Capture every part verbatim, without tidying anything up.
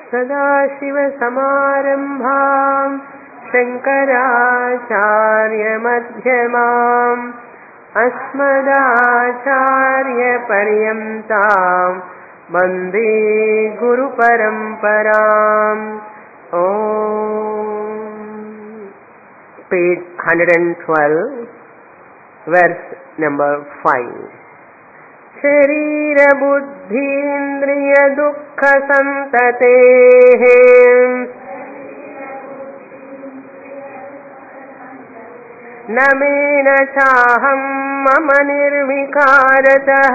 सदाशिवसमारम्भाम् शङ्कराचार्यमध्यमाम् अस्मदाचार्यपर्यन्ताम् वन्दे गुरुपरम्पराम्. Om. Page one twelve, verse number five. शरीर बुद्धि इंद्रिय दुःख संततेः न मे न चाहं मम निर्विकारतः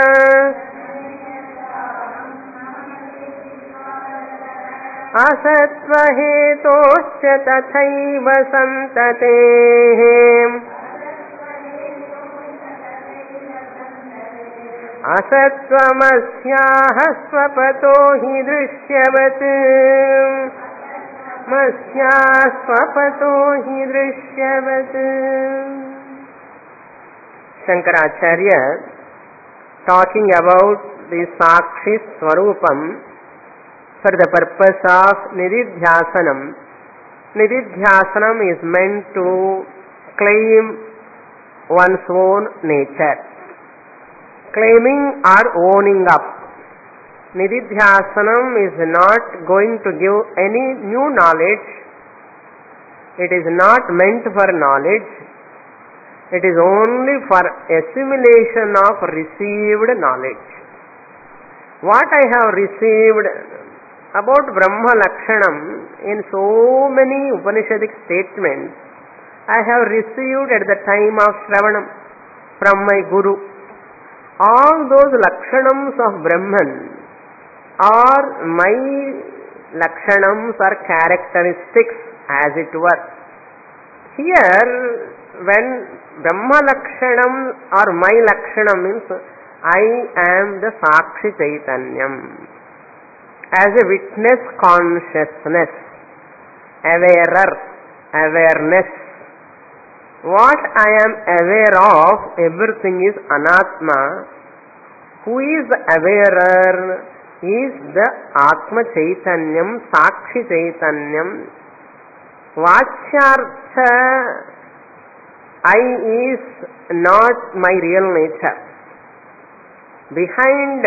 असत्त्वहेतोश्च तथैव सन्ततेः असत्त्वमस्याः स्वपतो हि दृश्यवत् मस्याः स्वपतो हि दृश्यवत्. Shankaracharya talking about the Sakshi Swarupam for the purpose of Nididhyasanam. Nididhyasanam is meant to claim one's own nature, claiming or owning up. Nididhyasanam is not going to give any new knowledge. It is not meant for knowledge. It is only for assimilation of received knowledge. What I have received about Brahma Lakshanam in so many Upanishadic statements, I have received at the time of Shravanam from my Guru. All those Lakshanams of Brahman are my Lakshanams or characteristics, as it were. Here, when Brahma Lakshanam or my Lakshanam means I am the Sakshi Chaitanyam, as a witness consciousness, awarer, awareness. What I am aware of, everything is Anatma. Who is the awarer is the Atma Chaitanyam, Sakshi Chaitanyam. Vachyartha, I is not my real nature. Behind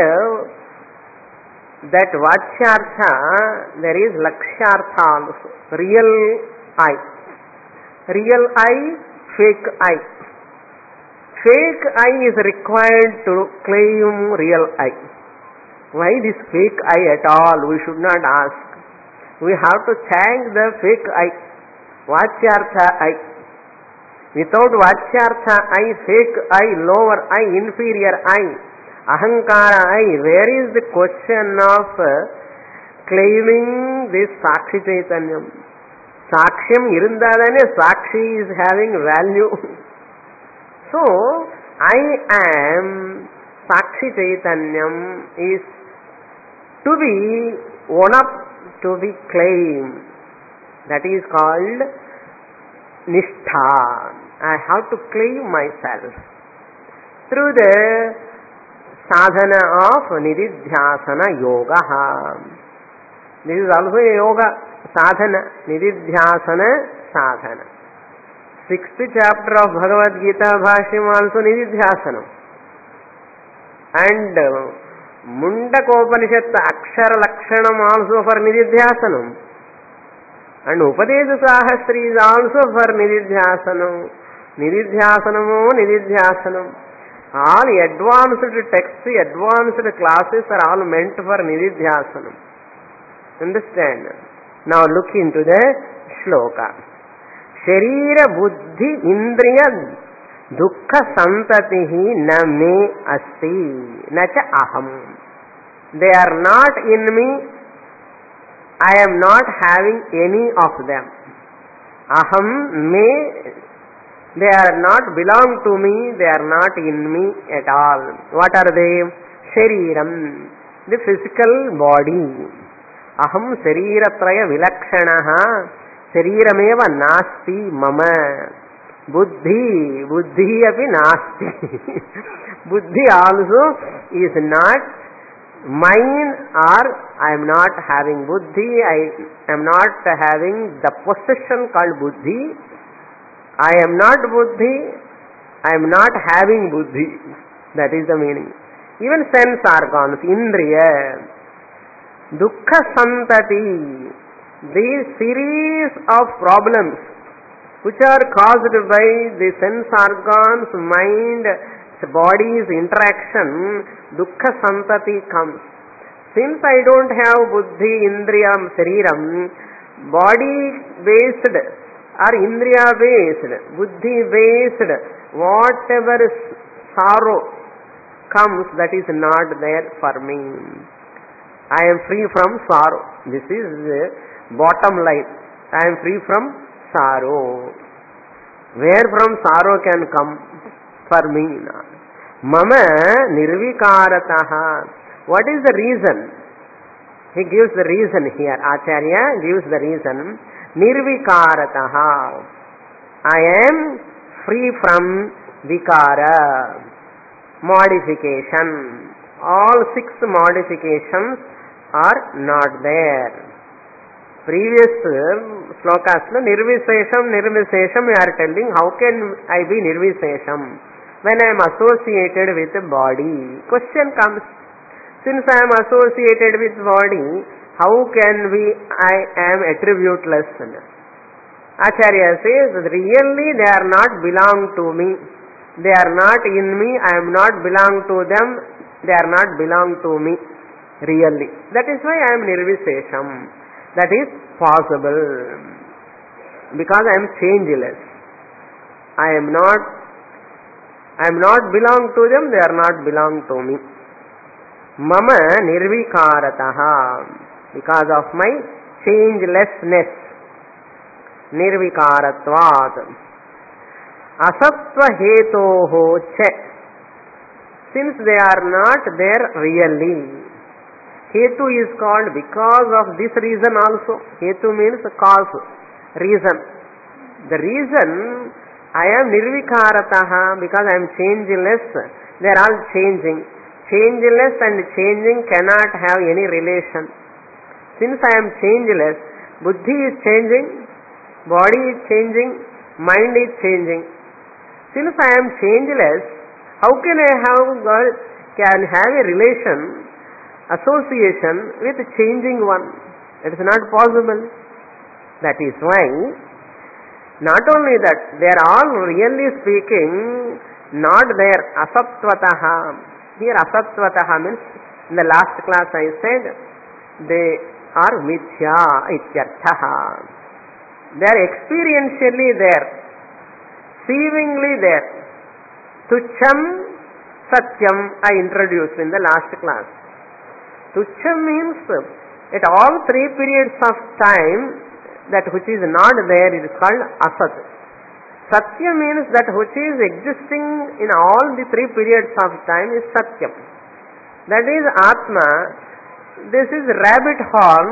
that Vachyartha, there is Lakshyartha also, real I. Real I, fake I. Fake I is required to claim real I. Why this fake I at all? We should not ask. We have to thank the fake I, Vachyartha I. Without Vachyartha I, fake I, lower I, inferior I, Ahankara I, where is the question of claiming this Sakshi Chaitanyam? Sakshyam irundadane Sakshi is having value. So, I am Sakshi Chaitanyam is to be owned up, to be claimed. That is called Nishtha. I have to claim myself through the sadhana of Nididhyasana Yoga. This is also a yoga sadhana, Nididhyasana sadhana. Sixth chapter of Bhagavad Gita Bhashyam also Nididhyasanam. And Mundakopanishad Akshara Lakshanam also for Nididhyasanam. And Upadesha Sahasri is also for Nididhyasanam. Nididhyasanamo Nididhyasanam. All advanced texts, advanced classes are all meant for Nididhyasanam. Understand? Now look into the shloka. Sharira buddhi indriya dukkha santatihi na me asti na cha aham. They are not in me. I am not having any of them. Aham me, they are not belong to me, they are not in me at all. What are they? Shariram, the physical body. Aham shariratraya vilakshanaha, sharirameva nasti mama. Buddhi, buddhi api nasti. Buddhi also is not mine, or I am not having buddhi, I am not having the possession called buddhi, I am not buddhi, I am not having buddhi. That is the meaning. Even sense organs, indriya, dukkha santati, these series of problems which are caused by the sense organs, mind, body's interaction, dukkha santati comes. Since I don't have buddhi, indriyam, shariram, body-based or indriya-based, buddhi-based, whatever sorrow comes, that is not there for me. I am free from sorrow. This is the bottom line. I am free from sorrow. Where from sorrow can come for me? Mama nirvikarataha. What is the reason? He gives the reason here. Acharya gives the reason. Nirvikarataha. I am free from vikara, modification. All six modifications are not there. Previous slokas lo nirvisesham, nirvisesham we are telling how can I be nirvisesham when I am associated with the body. Question comes, since I am associated with body, how can we I am attributeless? Acharya says, really they are not belong to me. They are not in me, I am not belong to them, they are not belong to me. Really. That is why I am nirvisesham. That is possible. Because I am changeless. I am not, I am not belong to them, they are not belong to me. Mama nirvikarataha. Because of my changelessness. Nirvikaratvat. Asattva hetoho che. Since they are not there really. Hetu is called because of this reason also. Hetu means cause, reason. The reason I am nirvikarataha because I am changeless. They are all changing. Changeless and changing cannot have any relation. Since I am changeless, buddhi is changing, body is changing, mind is changing. Since I am changeless, how can I have can have a relation, association with a changing one? It is not possible. That is why, not only that, they are all really speaking not there, asattvataha. Here asattvataha means, in the last class I said, they are mithya ityarthaha. They are experientially there, seemingly there. Tucham satyam I introduced in the last class. Tucham means at all three periods of time, that which is not there, it is called asat. Satyam means that which is existing in all the three periods of time is satyam. That is atma. This is rabbit horn.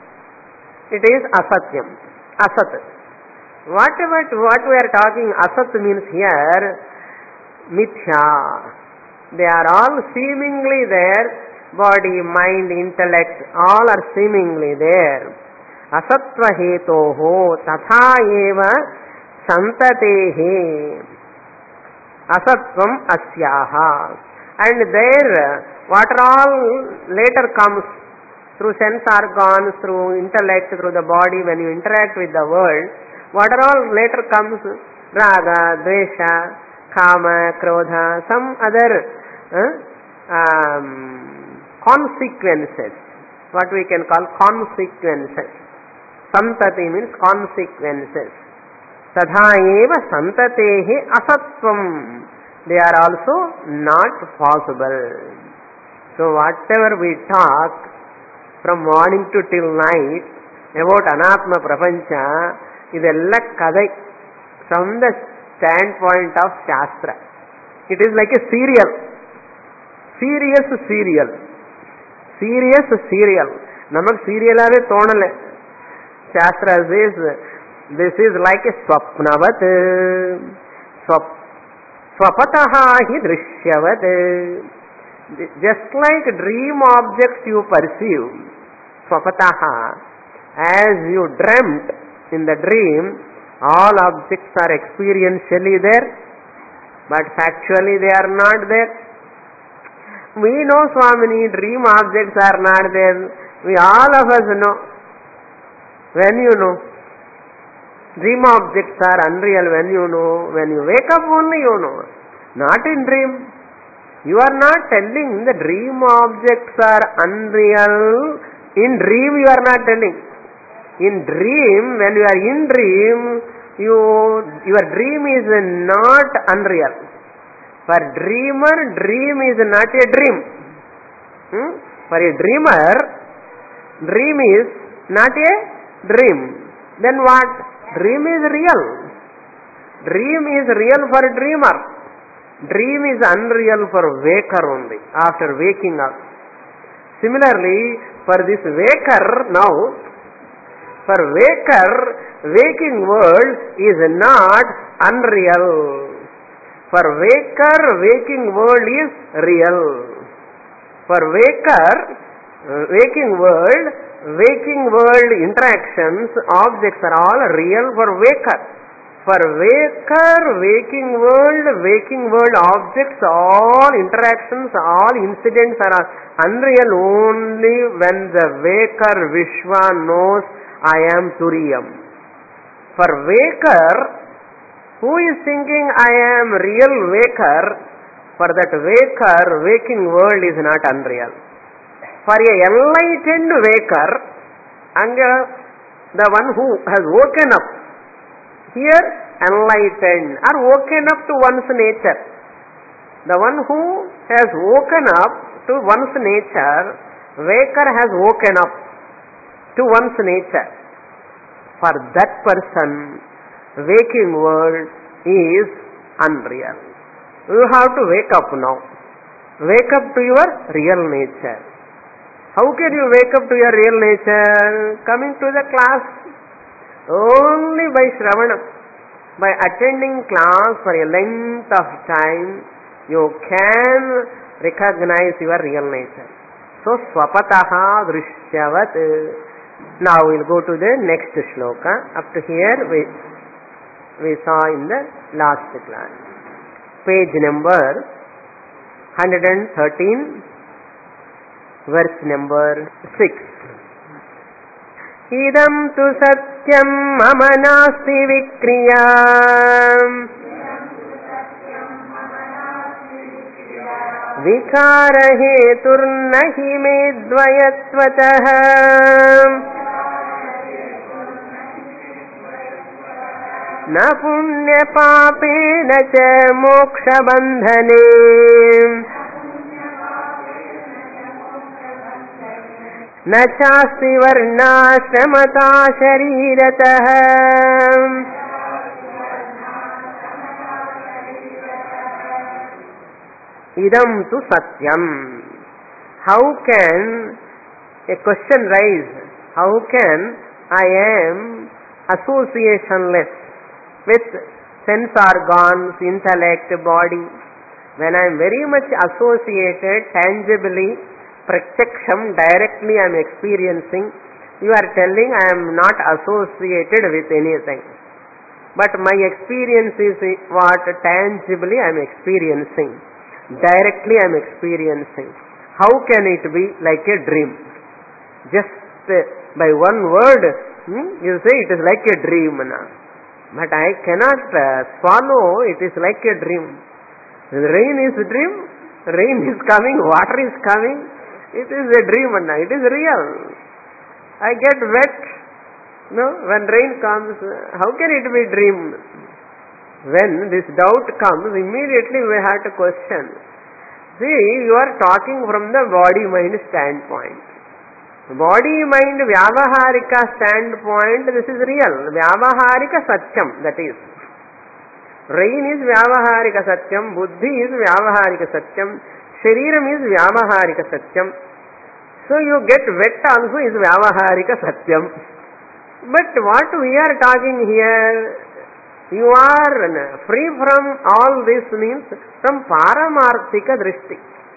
It is asatyam. Asat. Whatever what we are talking asat means here, mithya. They are all seemingly there. Body, mind, intellect, all are seemingly there. Asatva hetoho tatha eva santatehe asatvam asyaha. And there, what all later comes through sense organs, through intellect, through the body, when you interact with the world, what all later comes, raga, dvesha, kama, krodha, some other uh, um, consequences, what we can call consequences. Santati means consequences. Tadha eva santatehe asatvam. They are also not possible. So whatever we talk from morning to till night about anatma prapancha, idella kadai from the standpoint of Shastra. It is like a serial. Serious serial. Serious serial. Namak serial are tonale. Shastra says this is like a swapnavat. Swap, swapataha hi drishyavat. Just like dream objects you perceive, swapataha, as you dreamt in the dream, all objects are experientially there, but factually they are not there. We know, Swamini, dream objects are not there. We all of us know. When you know? Dream objects are unreal when you know. When you wake up only you know. Not in dream. You are not telling the dream objects are unreal. In dream you are not telling. In dream, when you are in dream, you, your dream is not unreal. For dreamer, dream is not a dream. Hmm? For a dreamer, dream is not a dream. Then what? Dream is real. Dream is real for a dreamer. Dream is unreal for waker only, after waking up. Similarly, for this waker now, for waker, waking world is not unreal. For waker, waking world is real. For waker, waking world, waking world interactions, objects are all real for waker. For waker, waking world, waking world objects, all interactions, all incidents are unreal only when the waker Vishwa knows I am Turiyam. For waker, who is thinking I am real waker, for that waker, waking world is not unreal. For a enlightened waker, and the one who has woken up, here enlightened or woken up to one's nature. The one who has woken up to one's nature, waker has woken up to one's nature. For that person, waking world is unreal. You have to wake up now. Wake up to your real nature. How can you wake up to your real nature? Coming to the class. Only by Shravana, by attending class for a length of time, you can recognize your real nature. So, swapataha drishyavat. Now we will go to the next shloka. Up to here we, we saw in the last class. Page number one hundred thirteen, verse number six. Idam tu satyam mama nasti vikriya vikara heturnahi me dvayatvatah na punya papena cha moksha bandhane न चास्ति वर्णाश्रमता शरीरतः. Idam tu satyam. How can a question rise? How can I am associationless with sense organs, intellect, body, when I am very much associated tangibly, prakshaksham, directly I am experiencing? You are telling I am not associated with anything, but my experience is what? Tangibly I am experiencing, directly I am experiencing. How can it be like a dream? Just uh, by one word hmm, you say it is like a dream, na? But I cannot uh, swallow it is like a dream. Rain is a dream, rain is coming, water is coming. It is a dream, and it is real. I get wet. No, when rain comes, how can it be dream? When this doubt comes, immediately we have to question. See, you are talking from the body-mind standpoint. Body-mind vyavaharika standpoint, this is real. Vyavaharika satyam, that is. Rain is vyavaharika satyam, buddhi is vyavaharika satyam, shariram is vyavaharika satyam. So you get wet also is vyavaharika satyam. But what we are talking here, you are free from all this means from paramarthika drishti.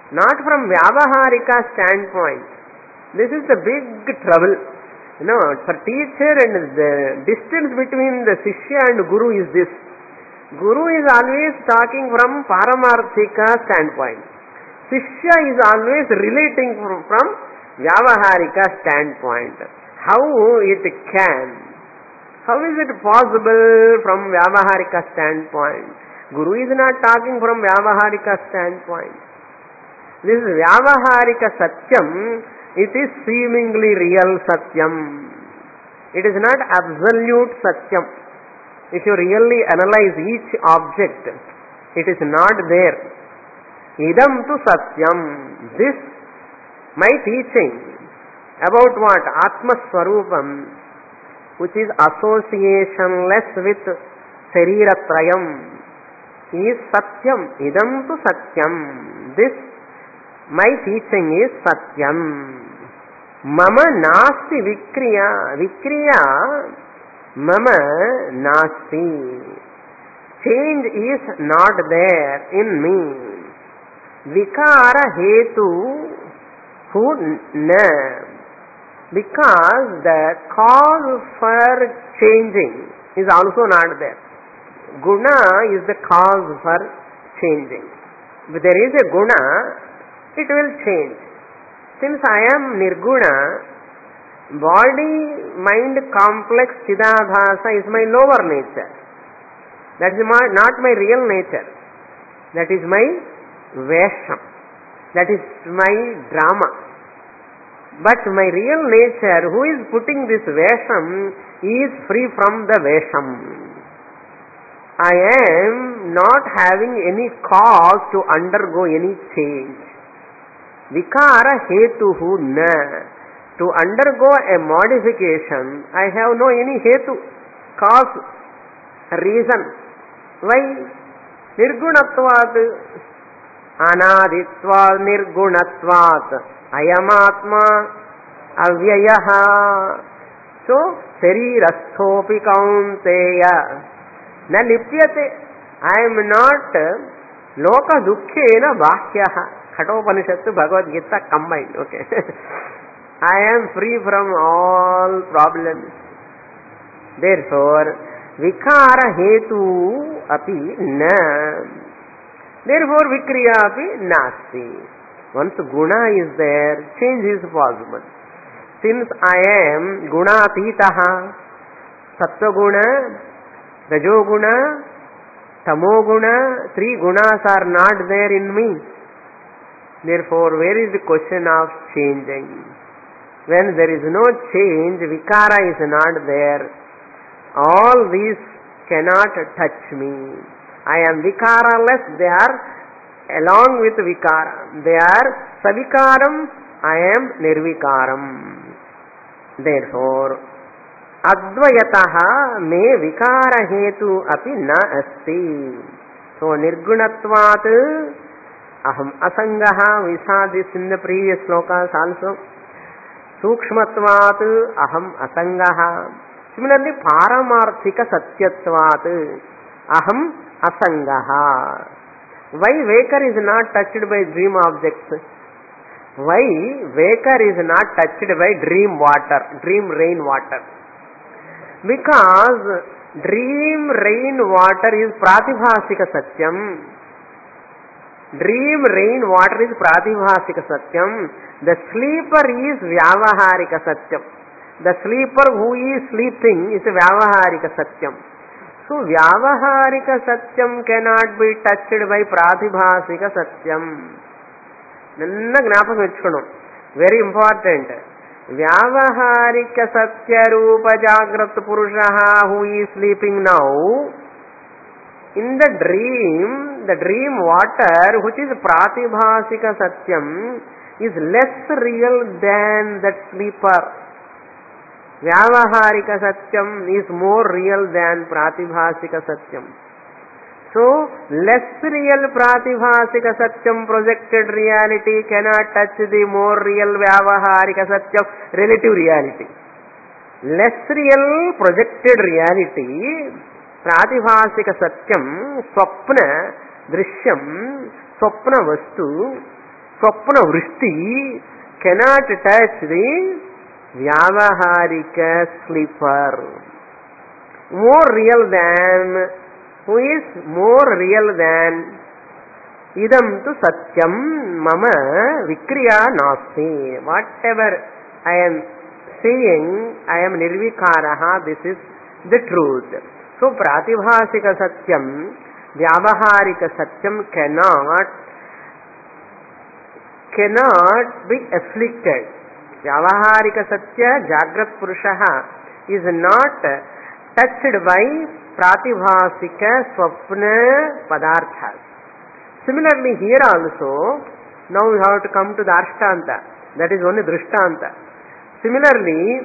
not from Vyavaharika standpoint. This is the big trouble. You know, for teacher and the distance between the Shishya and Guru is this. Guru is always talking from Paramarthika standpoint. Shishya is always relating from, from Vyavaharika standpoint. How it can? How is it possible from Vyavaharika standpoint? Guru is not talking from Vyavaharika standpoint. This is Vyavaharika Satyam. It is seemingly real Satyam. It is not absolute Satyam. If you really analyze each object, it is not there. Idam tu Satyam. This, my teaching about what? Atma Swarupam, which is associationless with Sariratrayam, is Satyam. Idam tu Satyam. This, my teaching is Satyam. Mama nasti vikriya. Vikriya, mama nasti. Change is not there in me. Vikara hetu hu na. Because the cause for changing is also not there. Guna is the cause for changing. If there is a guna, it will change. Since I am Nirguna, body, mind complex Chidabhasa is my lower nature. That is my, not my real nature. That is my Vesham. That is my drama. But my real nature, who is putting this Vesham, is free from the Vesham. I am not having any cause to undergo any change. Vikara hetuhu na. To undergo a modification, I have no any hetu, cause, reason. Why? Nirgunatvat. Anaditvat nirgunatvat. Ayamatma avyayaha. So, sarirasthopi kaunteya. Na lipyate. I am not loka dukkhena bahyaha. Kathopanishaddu, Bhagavad Gita combined. Okay. I am free from all problems. Therefore, vikara hetu api na. Therefore, vikriya api nasti. Once guna is there, change is possible. Since I am gunatitaha, sattva-guna, rajoguna, tamoguna, three gunas are not there in me. Therefore, where is the question of changing? When there is no change, vikara is not there. All these cannot touch me. I am vikaraless, they are along with vikara. They are savikaram, I am nirvikaram. Therefore, advayataha me vikara hetu api na asti. So, nirgunatvat aham asangaha, we saw this in the previous slokas also. Sukshmatvat aham asangaha. Similarly, paramarthika satyatvat aham asangaha. Why Vakar is not touched by dream objects? Why Vakar is not touched by dream water, dream rain water? Because dream rain water is pratibhasika satyam. Dream rain water is pratibhasika satyam. The sleeper is vyavaharika satyam. The sleeper who is sleeping is vyavaharika satyam. So vyavaharika satyam cannot be touched by pratibhasika satyam. Nanna gnapakam vechukonu. Very important. Vyavaharika satya rupa jagrat purushaha who is sleeping now, in the dream, the dream water which is pratibhasika satyam is less real than that sleeper. Vyavaharika satyam is more real than pratibhasika satyam. So, less real pratibhasika satyam projected reality cannot touch the more real vyavaharika satyam relative reality. Less real projected reality, pratibhasika satyam, swapna, drishyam, swapna vastu, swapna vritti cannot touch the vyavaharika sleeper. More real than, who is more real than idam tu satyam mama vikriya nasti. Whatever I am saying, I am nirvikaraha, this is the truth. So pratibhasika satyam, vyavaharika satyam cannot cannot be afflicted. Vyavaharika satya jagrat purushaha is not touched by pratibhasika swapna padarthas. Similarly here also, now we have to come to the Ashtanta, that is only Drishtanta. Similarly,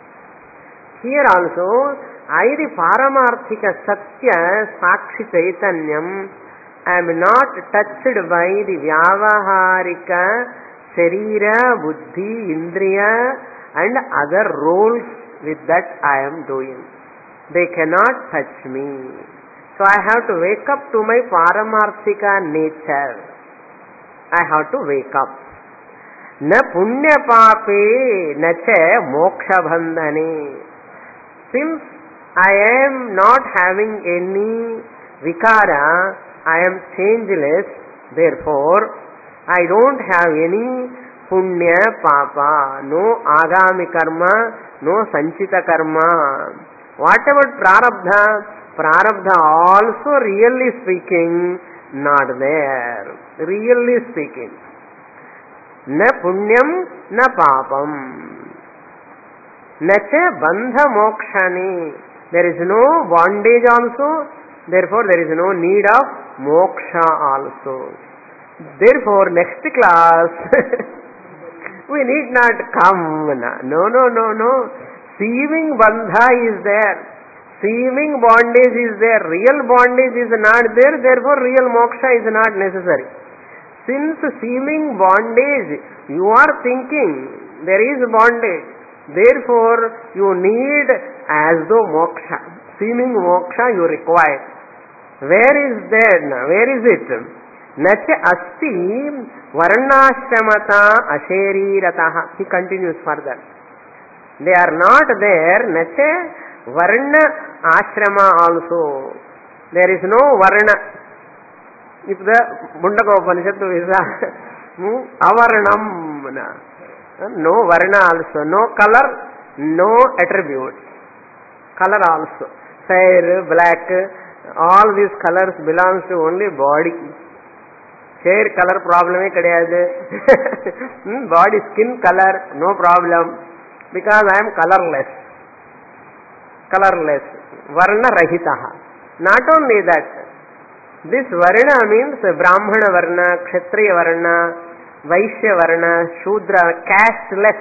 here also, I the Paramarthika Satya Sakshi Chaitanyam am not touched by the Vyavaharika Sharira, Buddhi, Indriya and other roles with that I am doing. They cannot touch me. So I have to wake up to my Paramarthika nature. I have to wake up. Na punya pape na cha moksha bandhane. Since I am not having any vikara, I am changeless, therefore I don't have any punya papa, no agami karma, no sanchita karma. What about prarabdha? Prarabdha also really speaking not there. Really speaking. Na punyam na papam. Na cha bandha mokshani. There is no bondage also. Therefore there is no need of moksha also. Therefore next class we need not come. No, no, no, no. Seeming bandha is there. Seeming bondage is there. Real bondage is not there. Therefore real moksha is not necessary. Since seeming bondage, you are thinking there is bondage. Therefore you need as though moksha. Seeming moksha you require. Where is that? Where is it? Nacha asti varnashramata asherirataha. He continues further. They are not there. Nacha varna ashrama also. There is no varna. If the Mundaka Upanishad is avarnam, no varna also, no color, no attributes. Color also. Fair, black, all these colors belongs to only body. Hair color problem kadiyadu. Body skin color, no problem. Because I am colorless. Colorless. Varna rahitaha. Not only that, this varna means Brahmana varna, Kshatriya varna, Vaishya varna, Shudra, casteless.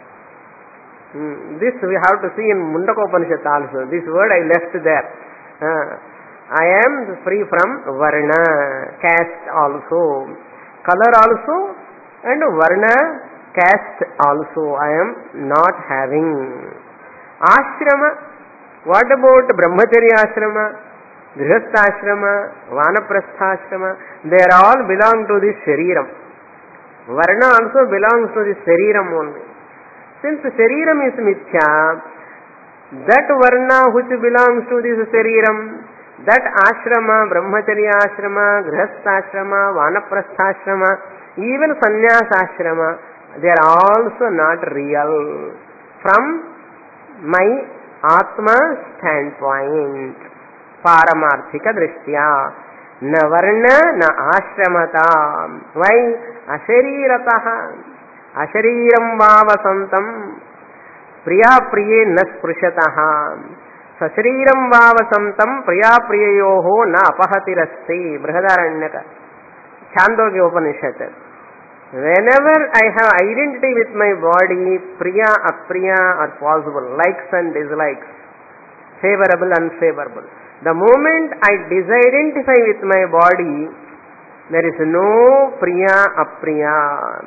Hmm. This we have to see in Mundaka Upanishad also. This word I left there. Uh, I am free from varna, caste also, color also, and varna, caste also I am not having. Ashrama, what about Brahmacharya ashrama, Grihastha ashrama, Vanaprastha ashrama? They all belong to this Shariram. Varna also belongs to this Shariram only. Since Shariram is Mithya, that Varna which belongs to this Shariram, that ashrama, Brahmacharya ashrama, Grihastha ashrama, Vanaprastha ashrama, even Sannyas ashrama, they are also not real from my Atma standpoint. Paramarthika drishtya. Na varna, na ashramata. Why? Asharirataha. Ashariram vavasantam. Priya priye na sprushataha. Sashariram vavasantam priya priyayoho na apahatirasti. Brihadaranyaka. Chandogya Upanishad. Whenever I have identity with my body, priya, apriya are possible, likes and dislikes, favorable, unfavorable. The moment I disidentify with my body, there is no priya, apriya.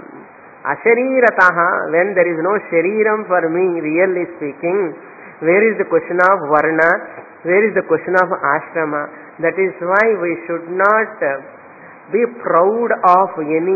Asharirataha, when there is no shariram for me, really speaking, where is the question of varna, where is the question of ashrama? That is why we should not be proud of any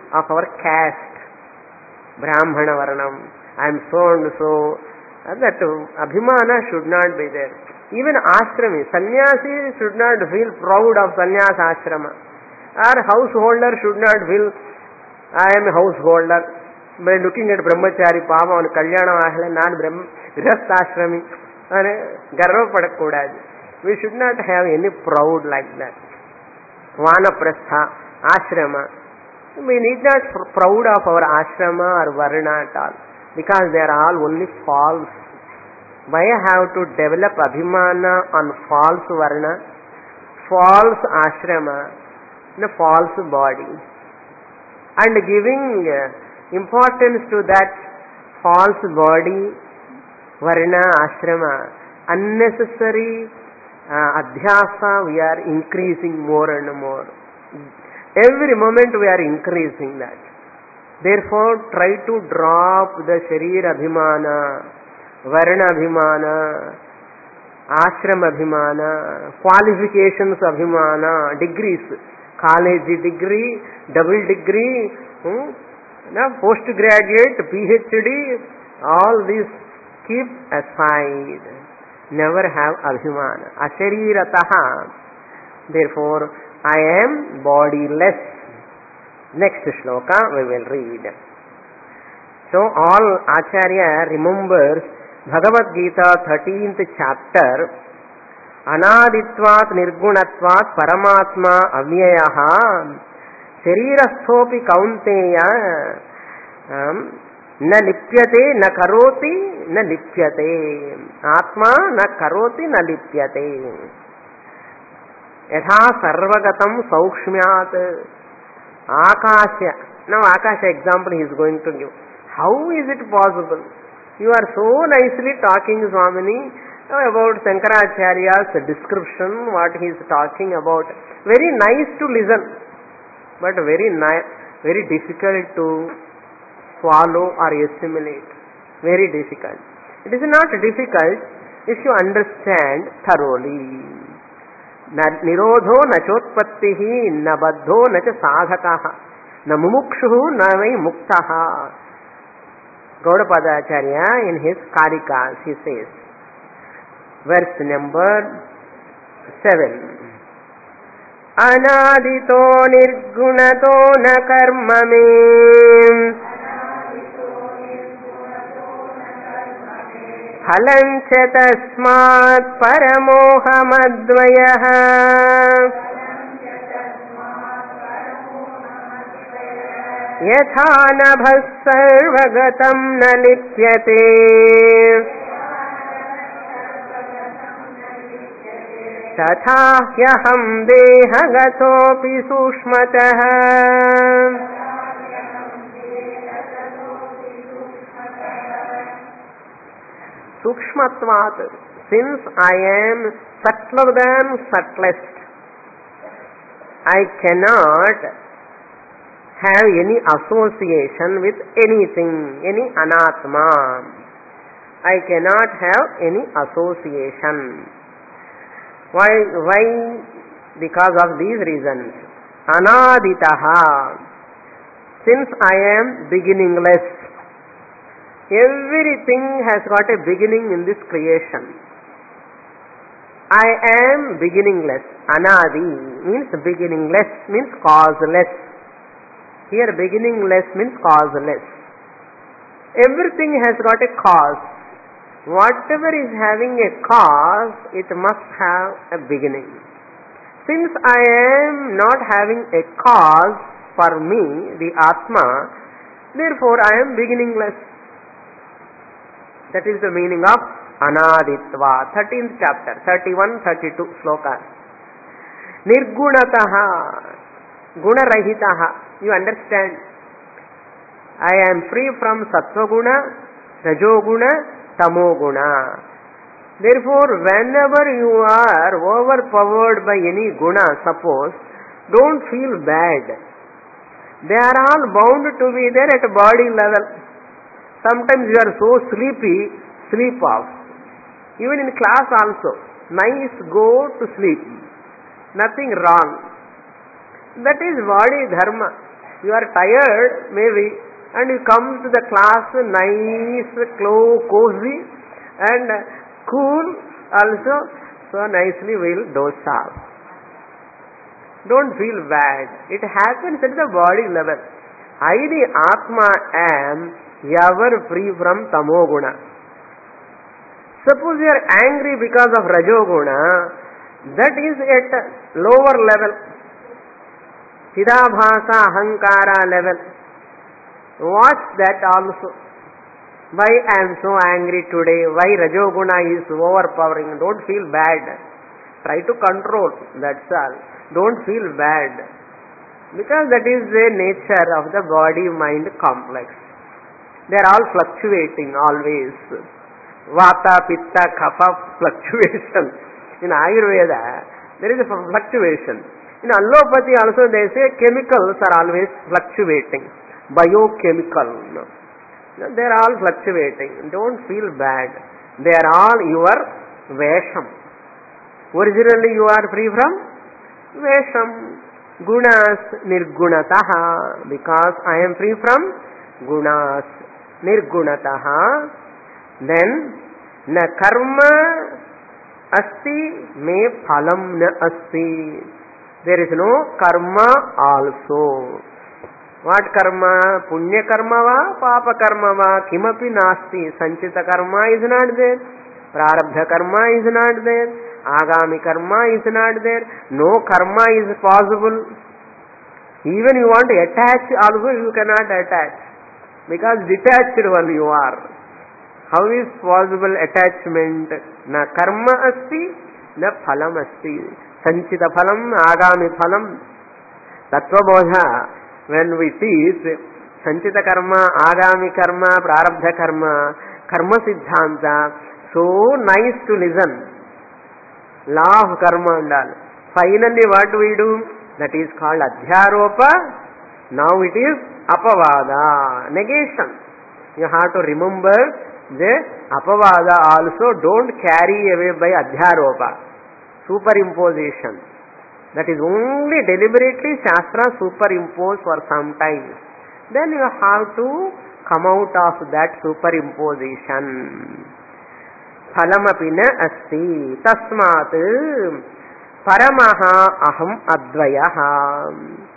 of our caste. Brahmana Varnam, I am so and so. That abhimana should not be there. Even ashrami, sannyasi should not feel proud of sannyasa ashrama. Or householder should not feel, I am a householder. By looking at brahmachari, pava, on kalyana ahla, not grihastha ashrami. Garva padakudadu. We should not have any proud like that. Vanaprastha, ashrama. We need not proud of our ashrama or varna at all. Because they are all only false. Why I have to develop abhimana on false varna, false ashrama, and a false body, and giving importance to that false body, varna, ashrama, unnecessary uh, adhyasa, we are increasing more and more. Every moment we are increasing that. Therefore, try to drop the Sharir Abhimana, Varna Abhimana, Ashram Abhimana, qualifications Abhimana, degrees, college degree, double degree, hmm, postgraduate, PhD, all these keep aside. Never have Abhimana. Asharirataha. Therefore, I am bodiless. Next shloka we will read. So all Acharya remembers Bhagavad Gita thirteenth chapter, Anaditvat Nirgunatvat Paramatma Avyayaha Sharirasthopi Kaunteya um, Na lipyate na karoti na lipyate Atma na karoti na lipyate Yatha sarvagatam saukshmyat Akasha. Now Akasha example he is going to give. How is it possible? You are so nicely talking, Swamini, about Shankaracharya's description, what he is talking about. Very nice to listen, but very ni- very difficult to swallow or assimilate. Very difficult. It is not difficult if you understand thoroughly. Nirodho na chotpattihi na baddho na cha sadhakaha na mumukshuhu na vai muktaha. Gaudapada Acharya in his Karikas he says, verse number seven, Anadito nirgunato na karmame Halancha tasmat paramohamadvayaha Yatha nabhas sarvagatam na lipyate Tatha hyaham dehagatopi sushmataha Sukshmatvat, since I am subtler than subtlest, I cannot have any association with anything, any anatma. I cannot have any association. Why? Why? Because of these reasons. Anaditaha, since I am beginningless. Everything has got a beginning in this creation. I am beginningless. Anadi means beginningless, means causeless. Here beginningless means causeless. Everything has got a cause. Whatever is having a cause, it must have a beginning. Since I am not having a cause for me, the Atma, therefore I am beginningless. That is the meaning of Anaditva. thirteenth chapter, thirty-one, thirty-two slokas. Nirgunataha, gunarahitaha. You understand? I am free from Sattva-guna, Rajoguna, Tamoguna. Therefore, whenever you are overpowered by any guna, suppose, don't feel bad. They are all bound to be there at body level. Sometimes you are so sleepy, sleep off. Even in class also, nice, go to sleep. Nothing wrong. That is body dharma. You are tired, maybe, and you come to the class nice, close, cozy, and cool also, so nicely will doze off. Don't feel bad. It happens at the body level. I, the Atma, am ever free from Tamoguna. Suppose you are angry because of Rajoguna, that is at lower level. Chidabhasa, Ahankara level. Watch that also. Why I am so angry today? Why Rajoguna is overpowering? Don't feel bad. Try to control. That's all. Don't feel bad. Because that is the nature of the body-mind complex. They are all fluctuating always. Vata, Pitta, Kapha fluctuation. In Ayurveda, there is a fluctuation. In allopathy also they say chemicals are always fluctuating. Biochemical. They are all fluctuating. Don't feel bad. They are all your Vesham. Originally you are free from Vesham. Gunas Nirgunataha. Because I am free from Gunas Nirgunataha. Then na karma asti me phalam na asti. There is no karma also. What karma? Punya karma va, papa karma va, kimapi nasti. Sanchita karma is not there. Prarabdha karma is not there. Agami karma is not there. No karma is possible. Even you want to attach also, you cannot attach. Because detached one you are. How is possible attachment? Na karma asti, na phalam asti. Sanchita phalam, agami phalam. Tattva bodha. When we teach Sanchita karma, agami karma, prarabdha karma, karma siddhanta, so nice to listen. Law of karma and all. Finally what we do? That is called adhyaropa. Now it is apavada, negation. You have to remember the apavada also. Don't carry away by adhyaropa, superimposition. That is only deliberately Shastra superimpose for some time. Then you have to come out of that superimposition. Phalamapi na asti. Tasmat paramaha aham advayaha.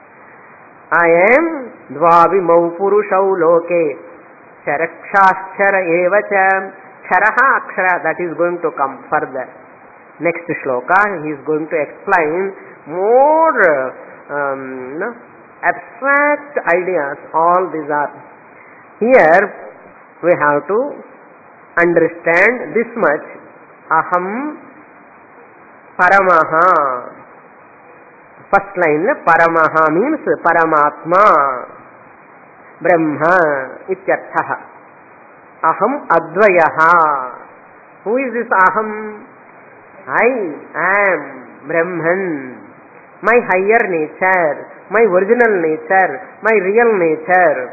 I am dvavimau purushau loke. Charakshashchara evacha. Charaha akshara. That is going to come further. Next shloka, he is going to explain more um, no, abstract ideas. All these are. Here we have to understand this much. Aham paramaha. First line, paramaha means Paramatma, Brahma, ityarthaha. Aham advayaha. Who is this aham? I am Brahman. My higher nature, my original nature, my real nature.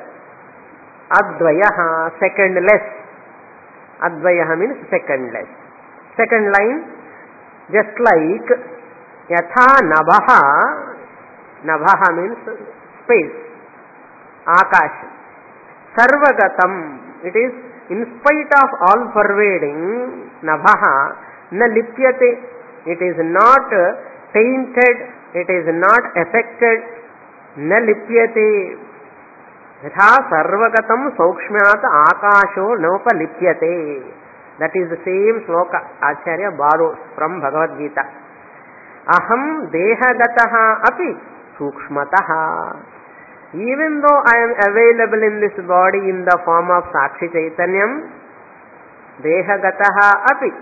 Advayaha, secondless. Advayaha means secondless. Second line, just like yatha nabhaha. Nabhaha means space. Akash. Sarvagatam. It is in spite of all pervading. Nabhaha na lipyate. It is not tainted. It is not affected. Na lipyate. Yatha sarvagatam saukshmyat akasho nopa lipyate. That is the same sloka Acharya borrows from Bhagavad Gita. Aham dehagataha api sukshmataha. Even though I am available in this body in the form of Sakshi Chaitanyam, dehagataha api,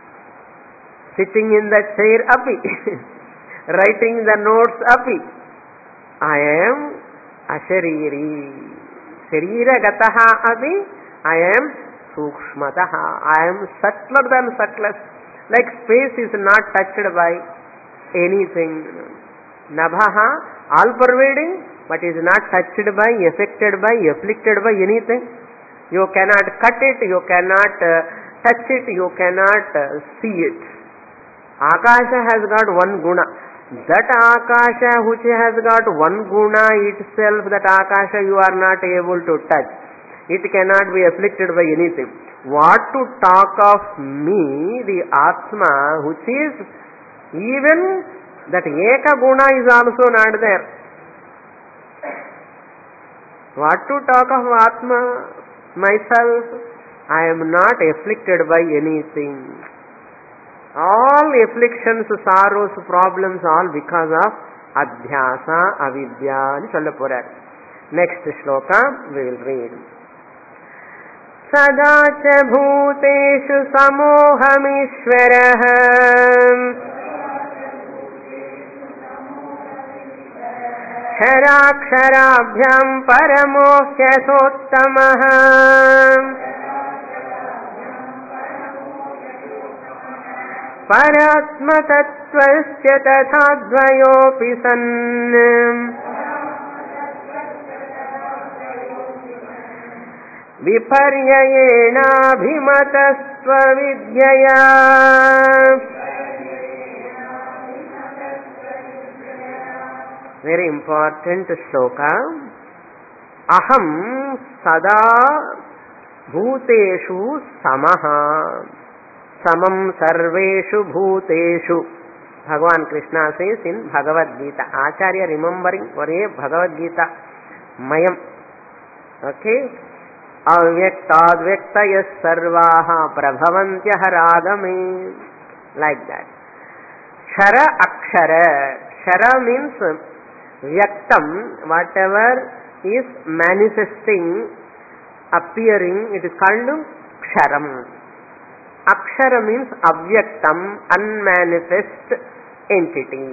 sitting in the chair api, writing the notes api, I am ashariri. Sharira gataha api, I am sukshmataha. I am subtler than subtlest. Like space is not touched by anything. Nabhaha, all pervading, but is not touched by, affected by, afflicted by anything. You cannot cut it, you cannot uh, touch it, you cannot uh, see it. Akasha has got one guna. That Akasha which has got one guna itself, that Akasha you are not able to touch. It cannot be afflicted by anything. What to talk of me, the Atma, which is even that Eka guna is also not there. What to talk of Atma, myself? I am not afflicted by anything. All afflictions, sorrows, problems, all because of adhyasa, avidya ani solla porar. Next shloka we will read. Sada cha bhuteshu samohamishwarah ksharaksharaabhyam paramo hyasottamah paratma-tattvasya tatha-dvayopi san viparyayena-bhimatastva-vidyaya. Very important shloka. Aham sada bhuteshu samaha. Samam sarveshu bhuteshu. Bhagavan Krishna says in Bhagavad Gita. Acharya remembering for a Bhagavad Gita mayam. Okay. Avyakta-advyaktayas sarvaha prabhavantyah ragame. Like that. Kshara akshara. Kshara means vyaktam, whatever is manifesting, appearing, it is called ksharam. Akshara means avyaktam, unmanifest entity.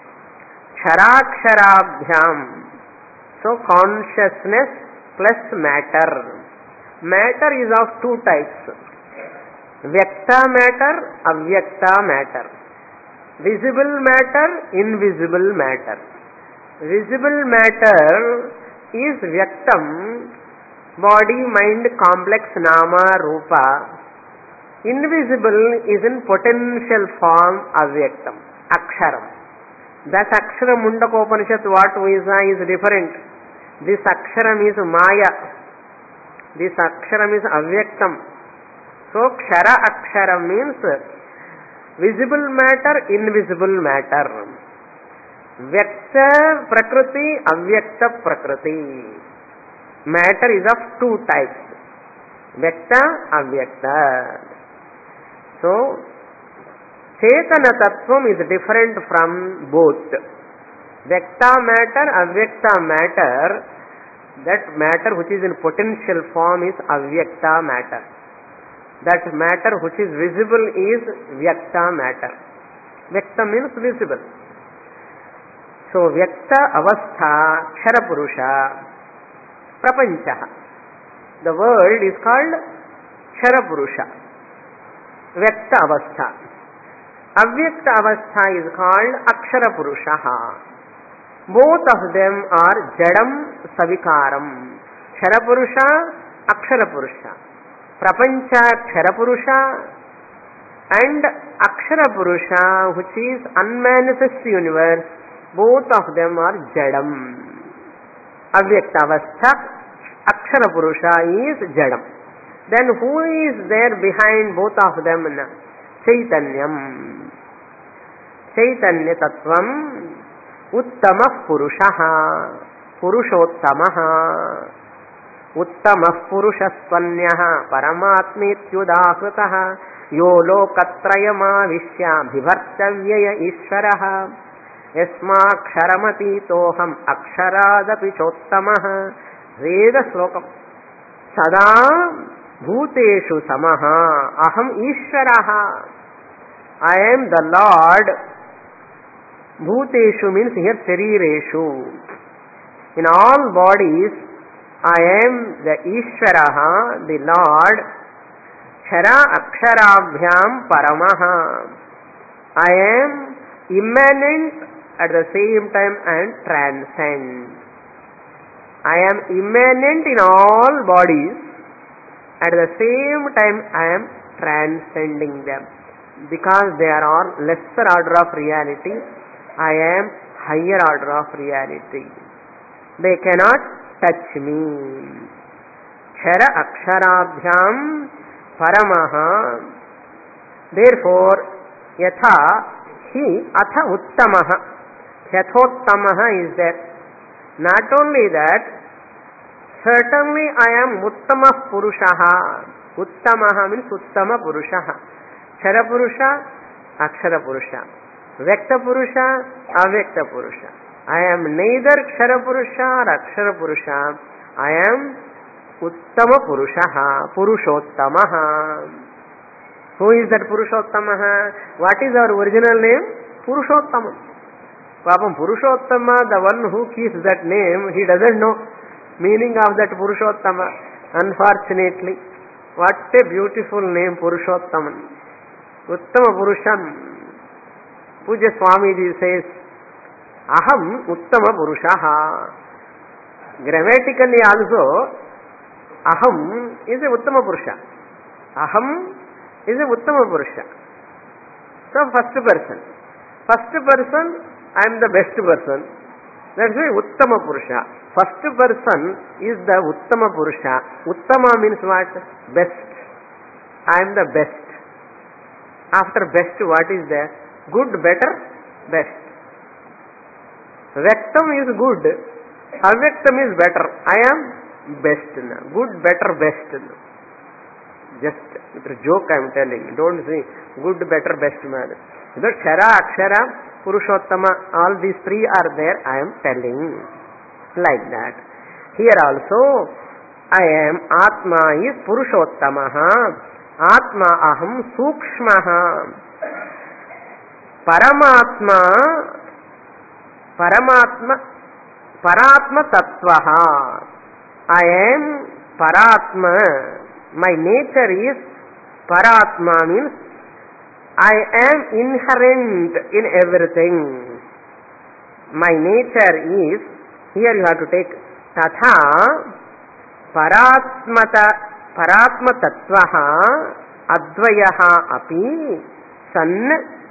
Ksharaksharaabhyam. So consciousness plus matter. Matter is of two types. Vyakta matter, avyakta matter. Visible matter, invisible matter. Visible matter is vyaktam, body, mind, complex, nama, rupa. Invisible is in potential form, avyaktam, aksharam. That akshara Mundaka Upanishad what we say is different. This aksharam is maya. This aksharam is avyaktam. So kshara akshara means visible matter, invisible matter. Vyakta prakriti, avyakta prakriti. Matter is of two types. Vyakta, avyakta. So, Chetana Tattvam is different from both. Vyakta matter, avyakta matter, that matter which is in potential form is avyakta matter. That matter which is visible is vyakta matter. Vyakta means visible. So, vyakta avastha, kshara purusha, prapancha. The world is called kshara purusha. Vyakta avastha. Avyakta avastha is called akshara purusha. Both of them are jadam savikaram. Kshara purusha, akshara purusha. Prapancha kshara purusha and akshara purusha, which is unmanifest universe, both of them are jadam. Avyakta avastha, akshara purusha is jadam. Then who is there behind both of them? Chaitanyam. Chaitanya tattvam uttamah purushaha. Purushottamaha. Uttamah purushasvanyaha paramatmetyudahృతః yo lokatrayamavishya bhivartavyaya ishvaraha yasmaksharamati-toham aksharaadapi chottamah. Veda slokam. Sada bhuteshu samaha aham ishvaraha. I am the Lord. Bhuteshu means here sharireshu. In all bodies I am the Ishvaraha, the Lord. Kshara aksharabhyam paramaha. I am immanent at the same time and transcend. I am immanent in all bodies. At the same time I am transcending them. Because they are all lesser order of reality. I am higher order of reality. They cannot touch me. Kshara aksharabhyam paramaha. Therefore, yatha he atha uttamaha. Yathottamaha is there. Not only that, certainly I am uttama purushaha. Uttamaha means uttama purushaha. Kshara purusha, akshara purusha. Vyakta purusha, avyakta purusha. I am neither kshara purusha or akshara purusha. I am uttama purushaha, purushottamaha. Who is that purushottamaha? What is our original name? Purushottama. Papam Purushottama, the one who keeps that name, he doesn't know meaning of that Purushottama. Unfortunately, what a beautiful name, Purushottaman. Uttama Purusham. Puja Swamiji says, Aham Uttama Purushaha. Grammatically also, Aham is a Uttama Purusha. Aham is a Uttama Purusha. So first person. First person, I am the best person. That's why Uttama Purusha. First person is the Uttama Purusha. Uttama means what? Best. I am the best. After best, what is there? Good, better, best. Vyaktam is good. Avyaktam is better. I am best. Good, better, best. Just with a joke I am telling. Don't say good, better, best. The Kshara, Akshara, Purushottama, all these three are there, I am telling. Like that. Here also, I am, Atma is Purushottamaha, Atma aham Sukshmaha, Paramatma, Paramatma, Paratma Tattvaha. I am Paratma, my nature is Paratma means I am inherent in everything. My nature is, here you have to take Tatha Paratmata Paratma Tattvaha Advayaha Api San.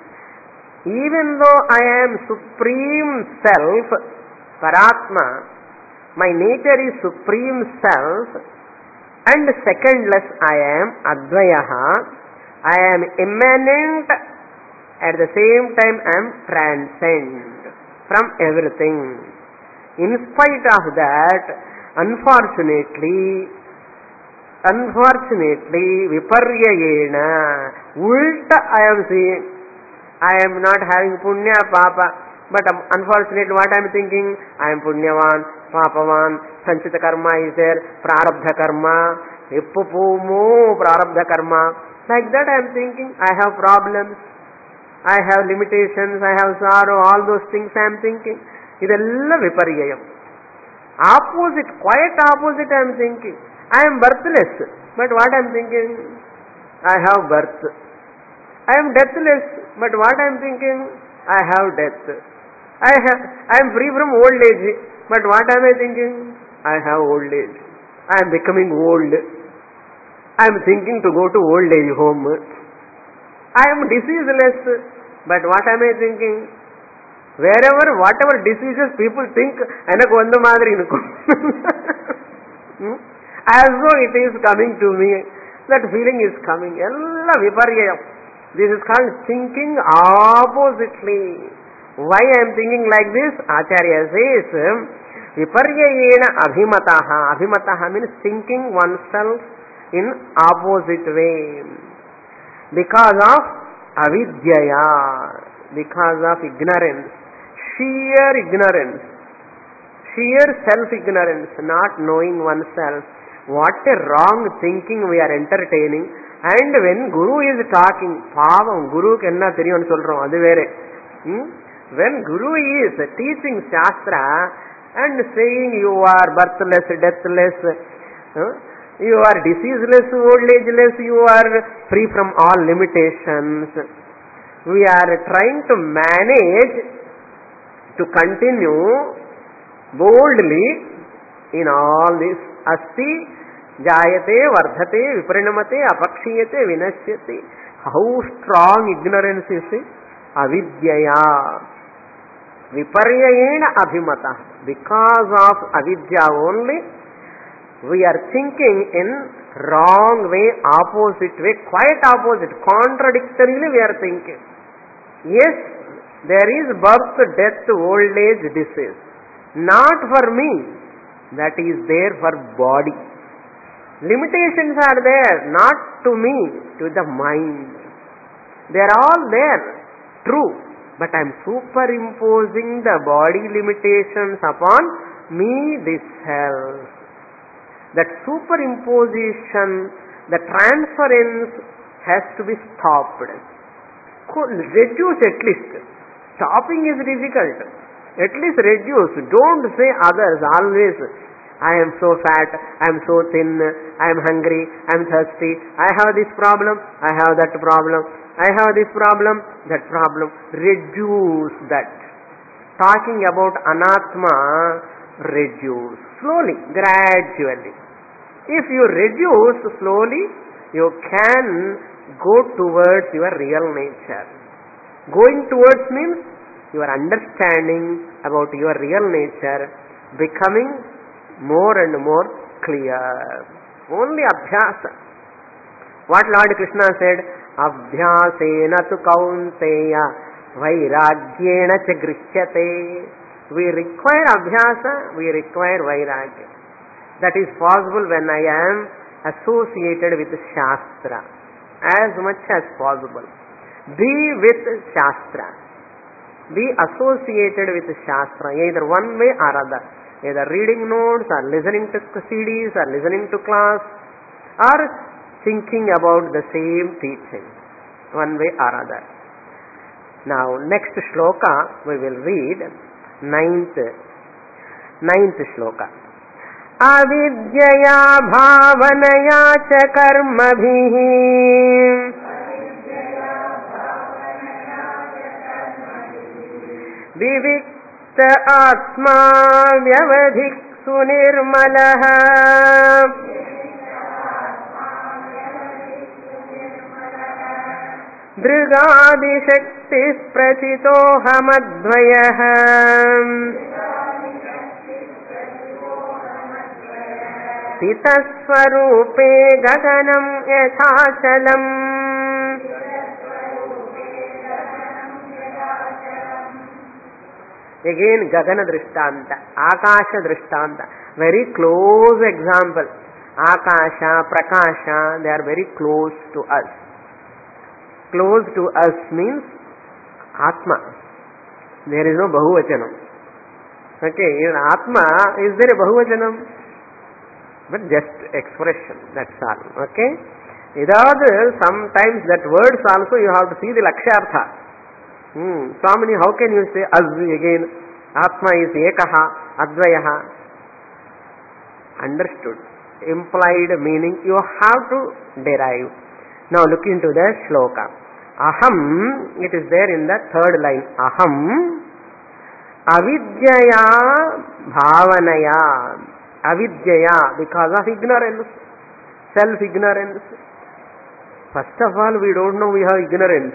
Even though I am Supreme Self, Paratma, my nature is Supreme Self, and secondless I am Advayaha. I am immanent, at the same time I am transcend from everything. In spite of that, unfortunately, unfortunately, viparyayena, ulta I am seeing. I am not having punya, papa, but unfortunately what I am thinking? I am punyavan, papavan, sanchita karma is there, prarabdha karma, ippupumo prarabdha karma. Like that I am thinking, I have problems, I have limitations, I have sorrow, all those things I am thinking. Idella viparyayam. Opposite, quite opposite I am thinking. I am birthless, but what I am thinking? I have birth. I am deathless, but what I am thinking? I have death. I have, I am free from old age, but what am I thinking? I have old age. I am becoming old. I am thinking to go to old age home. I am diseaseless, but what am I thinking? Wherever, whatever diseases people think, anaku vandu madri inuku. As though it is coming to me, that feeling is coming. Ella viparyayam. This is called thinking oppositely. Why I am thinking like this? Acharya says, viparyayena abhimataha. Abhimataha means thinking oneself in opposite way. Because of avidyaya, because of ignorance, sheer ignorance, sheer self-ignorance, not knowing oneself. What a wrong thinking we are entertaining. And when Guru is talking, pavam, Guru ku enna theriyum solrom, adu vere. When Guru is teaching Shastra and saying you are birthless, deathless, huh? You are diseaseless, old ageless, you are free from all limitations. We are trying to manage to continue boldly in all this. Asti, jayate, vardhate, viparinamate, apakshiyate, vinashyate. How strong ignorance is it? Avidyaya. viparyayena abhimata. Because of avidya only, we are thinking in wrong way, opposite way, quite opposite, contradictorily we are thinking. Yes, there is birth, death, old age, disease. Not for me. That is there for body. Limitations are there, not to me, to the mind. They are all there, true. But I am superimposing the body limitations upon me, this self. That superimposition, the transference has to be stopped. Reduce at least. Stopping is difficult. At least reduce. Don't say others always. I am so fat, I am so thin, I am hungry, I am thirsty, I have this problem, I have that problem, I have this problem, that problem. Reduce that. Talking about anatma, reduce. Slowly, gradually. If you reduce slowly, you can go towards your real nature. Going towards means your understanding about your real nature becoming more and more clear. Only abhyasa. What Lord Krishna said, abhyasena tu kaunteya vairagyena cha grishyate. We require abhyasa, we require vairagya. That is possible when I am associated with Shastra as much as possible. Be with Shastra. Be associated with Shastra, either one way or other. Either reading notes or listening to C Ds or listening to class or thinking about the same teaching, one way or other. Now next shloka we will read, ninth, ninth shloka. Avidyaya bhavanaya cha karmabhihi vivikta atma vyavadhik sunirmalaha drigadi shakti prachitohamadvayah Sitaswarupe gaganam yathachalam. Again Gagana Drishtanta, Akasha Drishtanta, very close example. Akasha, Prakasha, they are very close to us. Close to us means Atma. There is no Bahuvachanam. Okay, in Atma, is there a Bahuvachanam? But just expression, that's all. Okay? Idavad, sometimes that words also you have to see the Lakshartha. Hmm. Swamini, how can you say Azvi again? Atma is Ekaha, Advayaha. Understood. Implied meaning you have to derive. Now look into the shloka. Aham, it is there in the third line. Aham avidyaya bhavanaya. Avidyaya, because of ignorance, self-ignorance. First of all, we don't know we have ignorance.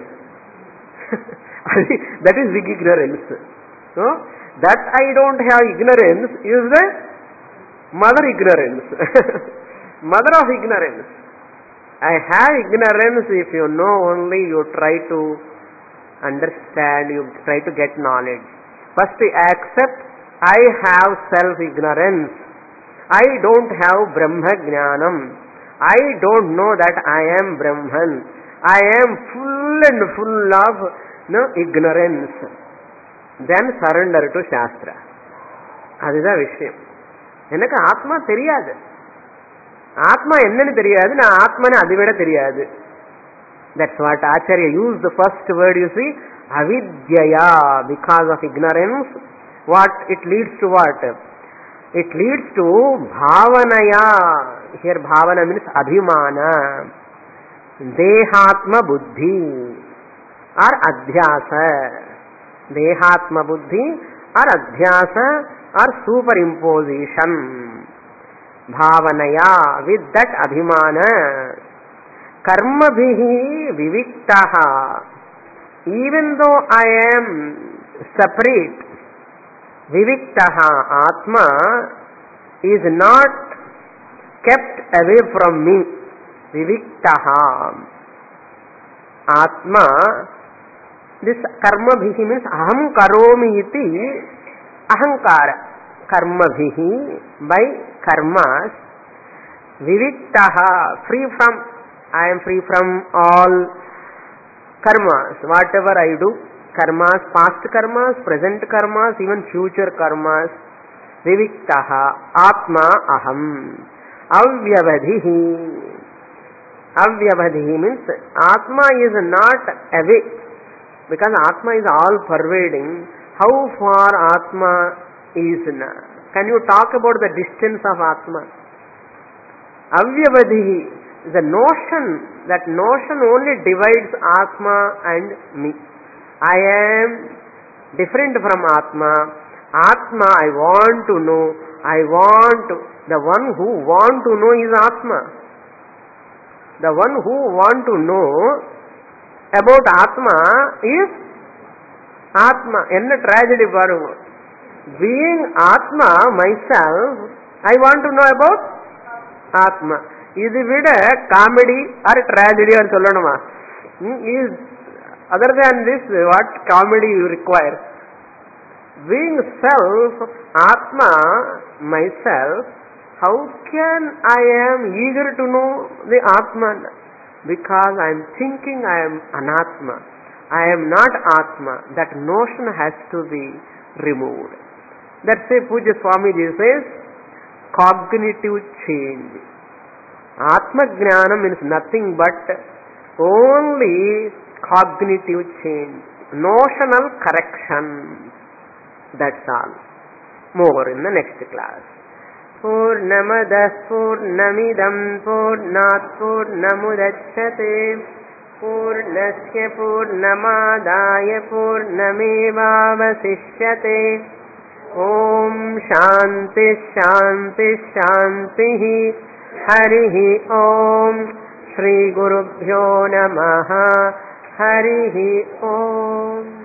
That is big ignorance. So, that I don't have ignorance is the mother ignorance. Mother of ignorance. I have ignorance if you know only, you try to understand, you try to get knowledge. First accept, I have self-ignorance. I don't have Brahma Jnanam. I don't know that I am Brahman. I am full and full of no ignorance. Then surrender to Shastra. Adida Vishayam. Enaka Atma theriyadu. Atma ennanu theriyadu, na Atma ne adiveda theriyadu. That's what Acharya used the first word, you see, avidyaya, because of ignorance. What it leads to what? It leads to bhavanaya. Here bhavana means abhimana, dehatma buddhi or adhyasa. Dehatma buddhi or adhyasa or superimposition. Bhavanaya, with that abhimana. Karma bhihi viviktaha. Even though I am separate, Viviktaha Atma is not kept away from me. Viviktaha Atma, this karma bhihi means aham karomi iti ahankara. Karma bhihi, by karmas. Viviktaha, free from, I am free from all karmas, whatever I do, karmas, past karmas, present karmas, even future karmas. Viviktaha Atma aham. Avyavadhihi. Avyavadhihi means Atma is not away, because Atma is all pervading. How far Atma is? Can you talk about the distance of Atma? Avyavadhihi, the notion, that notion only divides Atma and me. I am different from Atma. Atma, I want to know. I want to, the one who want to know is Atma. The one who want to know about Atma is Atma. Enna tragedy paruga. Being Atma myself, I want to know about Atma. Idu vida comedy or tragedy or sollanuma. Is other than this, what comedy you require? Being self, Atma, myself, how can I am eager to know the Atman? Because I am thinking I am Anatma. I am not Atma. That notion has to be removed. That's why Puja Swamiji says, cognitive change. Atma Jnana means nothing but only cognitive change. Notional correction. That's all. More in the next class. Purnamadah Purnamidam Purnat Purnamudachyate Purnasya Purnamadaya Purnamevavasishyate. Om Shanti Shanti Shanti Harihi Om Shri Gurubhyo Namaha Harihi Om.